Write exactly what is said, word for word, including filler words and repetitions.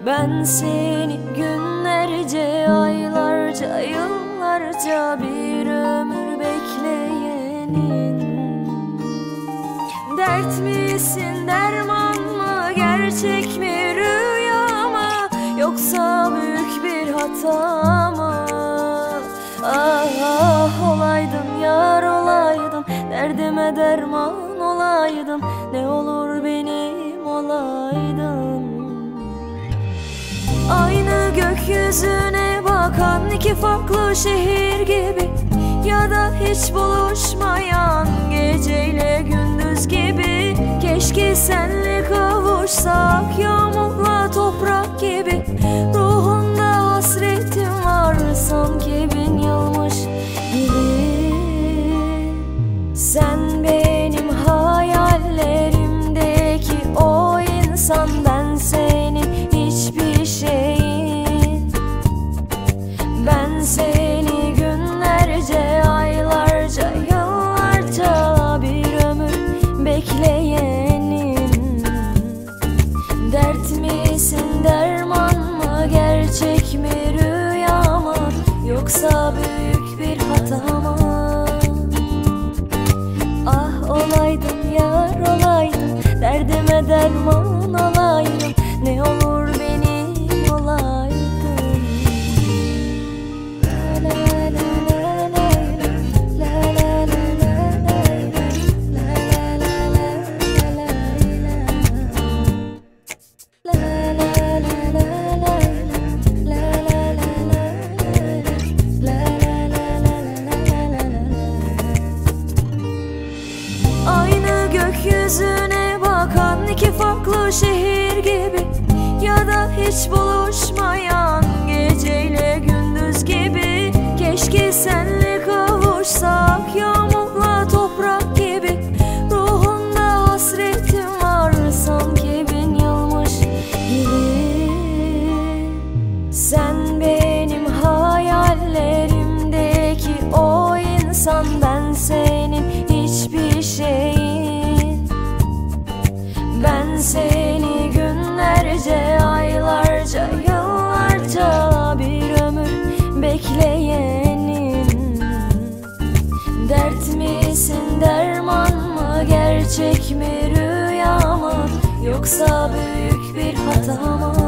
Ben seni günlerce, aylarca, yıllarca bir ömür bekleyenin. Dert misin, derman mı, gerçek mi, rüya mı, yoksa büyük bir hata mı? Ah ah olaydın yar, olaydın, derdime derman olaydın, ne olur benim olaydın. Aynı gökyüzüne bakan iki farklı şehir gibi, ya da hiç buluşmayan geceyle gündüz gibi. Keşke senle kavuşsak, yağmurla toprak gibi. Ruhunda hasretim var, sanki bin yılmış gibi. Sen benim hayallerimdeki o insan, ben senin hiçbir şeyin. Ben seni günlerce, aylarca, yıllarca bir ömür bekleyenim. Dert misin, derman mı, gerçek mi, rüya mı, yoksa büyük bir hata mı? Ah olaydın yar, olaydın, derdime derman olaydım, ne olur benim olaydın. Aynı gökyüzüne bakan iki farklı şehir gibi, ya da hiç buluşmayan geceyle gündüz gibi. Keşke senle kavuşsak, yağmurla toprak gibi. Ruhunda hasretim var, sanki bin yılmış gibi. Sen benim hayallerimdeki o insan, ben senin hiçbir şeyin. Ben seni günlerce, aylarca, yıllarca bir ömür bekleyenim. Dert misin, derman mı, gerçek mi, rüya mı, yoksa büyük bir hata mı?